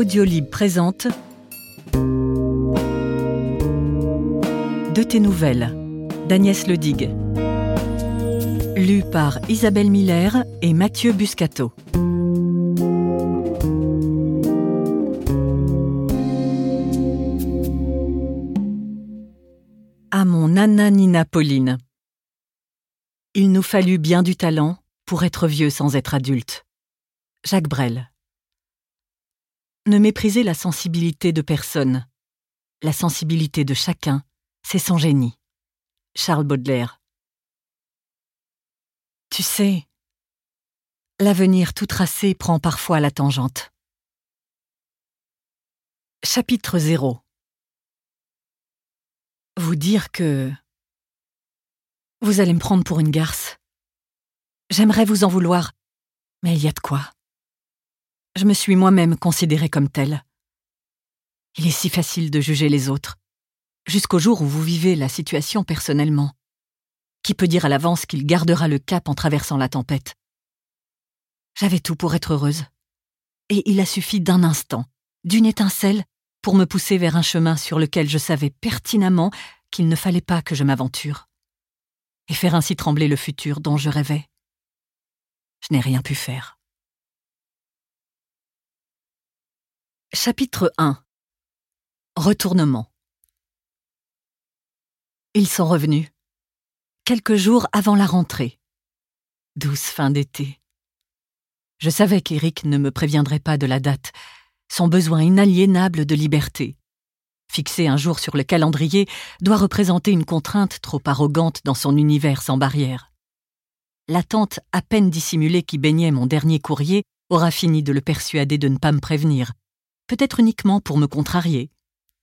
Audiolib présente De tes nouvelles d'Agnès Ledigue. Lu par Isabelle Miller et Mathieu Buscato. À mon Anna-Nina Pauline. Il nous fallut bien du talent pour être vieux sans être adulte. Jacques Brel. Ne méprisez la sensibilité de personne. La sensibilité de chacun, c'est son génie. Charles Baudelaire. Tu sais, l'avenir tout tracé prend parfois la tangente. Chapitre 0. Vous dire que... Vous allez me prendre pour une garce. J'aimerais vous en vouloir, mais il y a de quoi. Je me suis moi-même considérée comme telle. Il est si facile de juger les autres, jusqu'au jour où vous vivez la situation personnellement. Qui peut dire à l'avance qu'il gardera le cap en traversant la tempête? J'avais tout pour être heureuse. Et il a suffi d'un instant, d'une étincelle, pour me pousser vers un chemin sur lequel je savais pertinemment qu'il ne fallait pas que je m'aventure. Et faire ainsi trembler le futur dont je rêvais. Je n'ai rien pu faire. Chapitre 1. Retournement. Ils sont revenus, quelques jours avant la rentrée. Douce fin d'été. Je savais qu'Éric ne me préviendrait pas de la date, son besoin inaliénable de liberté. Fixer un jour sur le calendrier doit représenter une contrainte trop arrogante dans son univers sans barrière. L'attente à peine dissimulée qui baignait mon dernier courrier aura fini de le persuader de ne pas me prévenir, peut-être uniquement pour me contrarier.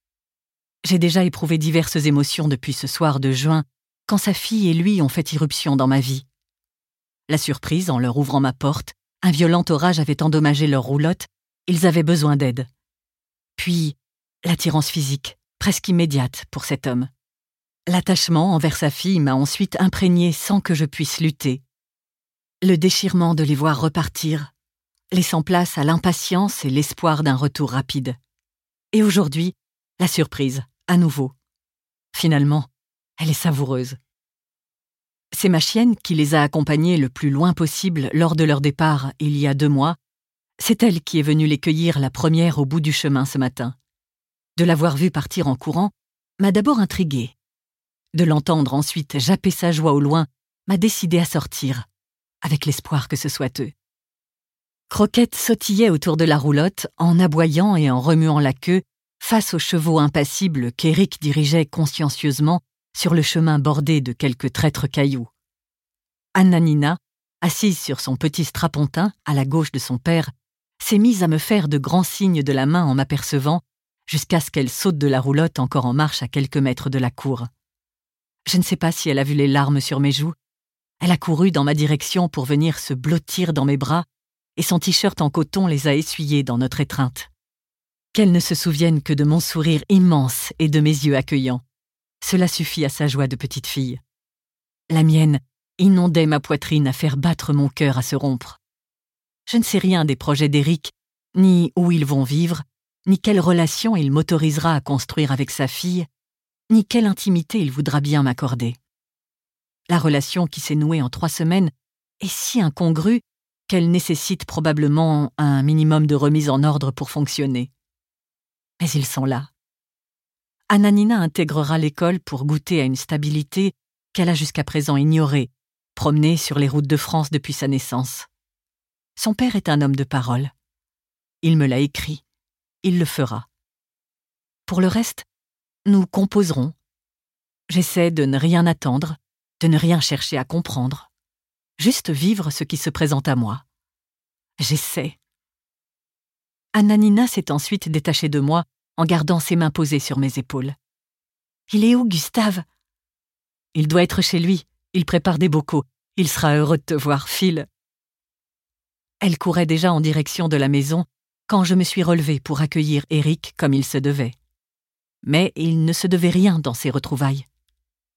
J'ai déjà éprouvé diverses émotions depuis ce soir de juin, quand sa fille et lui ont fait irruption dans ma vie. La surprise en leur ouvrant ma porte, un violent orage avait endommagé leur roulotte, ils avaient besoin d'aide. Puis, l'attirance physique, presque immédiate pour cet homme. L'attachement envers sa fille m'a ensuite imprégné sans que je puisse lutter. Le déchirement de les voir repartir, laissant place à l'impatience et l'espoir d'un retour rapide. Et aujourd'hui, la surprise, à nouveau. Finalement, elle est savoureuse. C'est ma chienne qui les a accompagnés le plus loin possible lors de leur départ il y a 2 mois. C'est elle qui est venue les cueillir la première au bout du chemin ce matin. De l'avoir vue partir en courant m'a d'abord intriguée. De l'entendre ensuite japper sa joie au loin m'a décidé à sortir, avec l'espoir que ce soit eux. Croquette sautillait autour de la roulotte en aboyant et en remuant la queue face aux chevaux impassibles qu'Éric dirigeait consciencieusement sur le chemin bordé de quelques traîtres cailloux. Anna-Nina, assise sur son petit strapontin à la gauche de son père, s'est mise à me faire de grands signes de la main en m'apercevant, jusqu'à ce qu'elle saute de la roulotte encore en marche à quelques mètres de la cour. Je ne sais pas si elle a vu les larmes sur mes joues. Elle a couru dans ma direction pour venir se blottir dans mes bras, et son t-shirt en coton les a essuyés dans notre étreinte. Qu'elle ne se souvienne que de mon sourire immense et de mes yeux accueillants. Cela suffit à sa joie de petite fille. La mienne inondait ma poitrine à faire battre mon cœur à se rompre. Je ne sais rien des projets d'Éric, ni où ils vont vivre, ni quelle relation il m'autorisera à construire avec sa fille, ni quelle intimité il voudra bien m'accorder. La relation qui s'est nouée en 3 semaines est si incongrue qu'elle nécessite probablement un minimum de remise en ordre pour fonctionner. Mais ils sont là. Anna-Nina intégrera l'école pour goûter à une stabilité qu'elle a jusqu'à présent ignorée, promenée sur les routes de France depuis sa naissance. Son père est un homme de parole. Il me l'a écrit. Il le fera. Pour le reste, nous composerons. J'essaie de ne rien attendre, de ne rien chercher à comprendre. Juste vivre ce qui se présente à moi. J'essaie. Anna-Nina s'est ensuite détachée de moi en gardant ses mains posées sur mes épaules. « Il est où, Gustave ?»« Il doit être chez lui. Il prépare des bocaux. Il sera heureux de te voir, file. » Elle courait déjà en direction de la maison quand je me suis relevée pour accueillir Éric comme il se devait. Mais il ne se devait rien dans ces retrouvailles.